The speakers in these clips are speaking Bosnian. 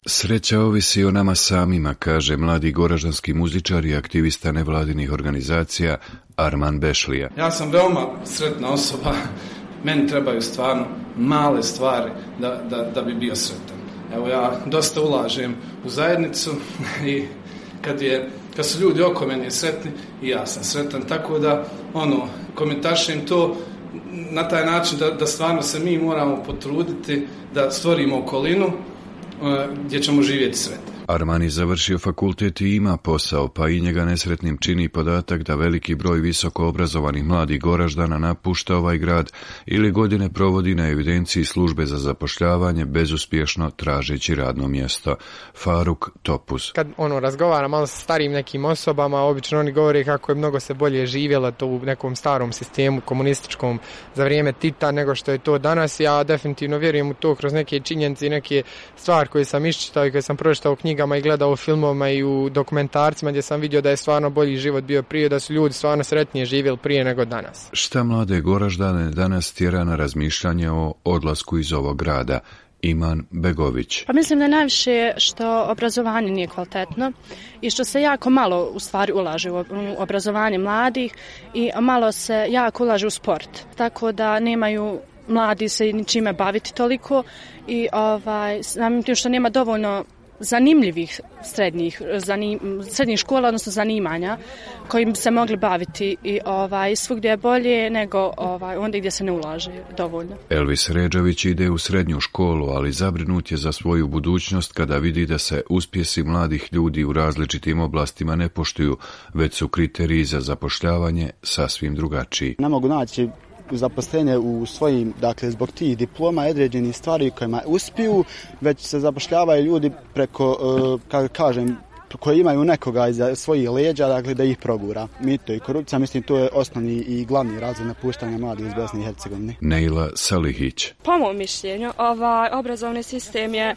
Sreća ovisi o nama samima, kaže mladi goraždanski muzičar i aktivista nevladinih organizacija Arman Bešlija. Ja sam veoma sretna osoba, meni trebaju stvarno male stvari da bi bio sretan. Evo, ja dosta ulažem u zajednicu i kad su ljudi oko mene sretni, i ja sam sretan, tako da komentašem to na taj način da stvarno se mi moramo potruditi da stvorimo okolinu gdje ćemo živjeti sretni. Arman je završio fakultet i ima posao, pa i njega nesretnim čini podatak da veliki broj visoko obrazovanih mladih Goraždana napušta ovaj grad ili godine provodi na evidenciji službe za zapošljavanje bezuspješno tražeći radno mjesto. Faruk Topuz. Kad razgovara malo sa starijim nekim osobama, obično oni govore kako je mnogo se bolje živjelo to u nekom starom sistemu komunističkom za vrijeme Tita nego što je to danas. Ja definitivno vjerujem u to kroz neke činjenice i neke stvari koje sam iščitao i koje sam pročitao u knjigama i gledao u filmovima i u dokumentarcima gdje sam vidio da je stvarno bolji život bio prije, da su ljudi stvarno sretnije živjeli prije nego danas. Šta mlade Goraždane danas tjera na razmišljanje o odlasku iz ovog grada? Iman Begović. Pa mislim da najviše što obrazovanje nije kvalitetno i što se jako malo u stvari ulaže u obrazovanje mladih i malo se jako ulaže u sport. Tako da nemaju mladi se ničime baviti toliko i samim tim što nema dovoljno zanimljivih srednjih škola, odnosno zanimanja kojim se mogli baviti i svugdje je bolje nego onda gdje se ne ulaže dovoljno. Elvis Ređević ide u srednju školu, ali zabrinut je za svoju budućnost kada vidi da se uspjesi mladih ljudi u različitim oblastima ne poštuju, već su kriteriji za zapošljavanje sasvim drugačiji. Ne mogu naći zaposlenje u svojim, zbog tih diploma i određenih stvari kojima uspiju, već se zapošljavaju ljudi preko, koji imaju nekoga iza svojih leđa, da ih progura. Mito i korupcija, mislim, to je osnovni i glavni razlog napuštanja mladih iz Bosne i Hercegovine. Neila Salihić. Po mom mišljenju, obrazovni sistem je,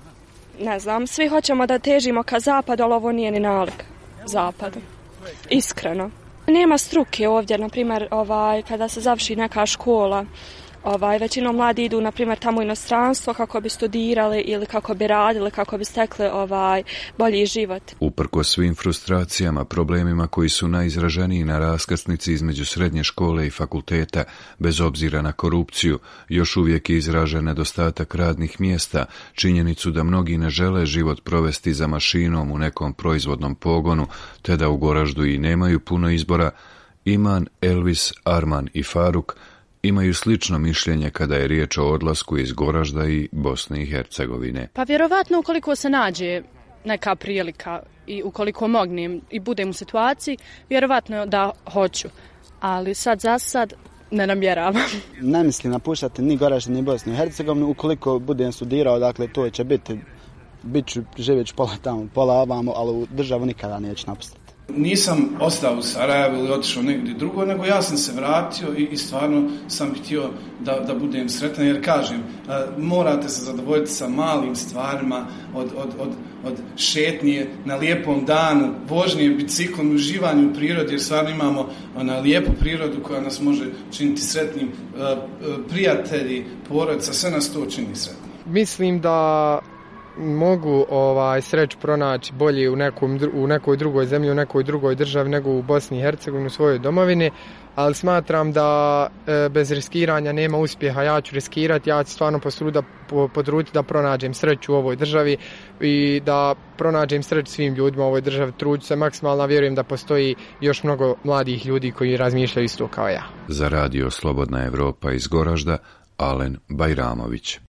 svi hoćemo da težimo ka zapadu, ali ovo nije ni nalik zapadu. Iskreno. Nema struke ovdje, na primjer, kada se završi neka škola, većinom mladi idu, na primjer, tamo u inostranstvo kako bi studirali ili kako bi radili, kako bi stekli bolji život. Uprkos svim frustracijama, problemima koji su najizraženiji na raskrsnici između srednje škole i fakulteta, bez obzira na korupciju, još uvijek je izražen nedostatak radnih mjesta, činjenicu da mnogi ne žele život provesti za mašinom u nekom proizvodnom pogonu, te da u Goraždu i nemaju puno izbora. Iman, Elvis, Arman i Faruk imaju slično mišljenje kada je riječ o odlasku iz Goražda i Bosne i Hercegovine. Pa vjerovatno ukoliko se nađe neka prilika i ukoliko mognem i budem u situaciji, vjerovatno da hoću. Ali za sad ne namjeravam. Ne mislim napuštati ni Goražd ni Bosnu i Hercegovinu. Ukoliko budem studirao, to će bit ću živjeti pola tamo, pola ovamo, ali u državu nikada neću napustiti. Nisam ostao u Sarajevu ili otišao negdje drugo, nego ja sam se vratio i stvarno sam htio da budem sretan, jer kažem, morate se zadovoljiti sa malim stvarima, od šetnje na lijepom danu, vožnje biciklom, uživanju u prirodi, jer stvarno imamo lijepu prirodu koja nas može činiti sretnim, prijatelji, porodica, sve nas to čini sretnim. Mislim da mogu sreću pronaći bolje u nekoj drugoj zemlji, u nekoj drugoj državi nego u Bosni i Hercegovini, u svojoj domovini, ali smatram da bez riskiranja nema uspjeha. Ja ću riskirati, ja ću stvarno potruditi da pronađem sreću u ovoj državi i da pronađem sreću svim ljudima u ovoj državi. Trudit se maksimalno, vjerujem da postoji još mnogo mladih ljudi koji razmišljaju isto kao ja. Za radio Slobodna Evropa iz Goražda, Alen Bajramović.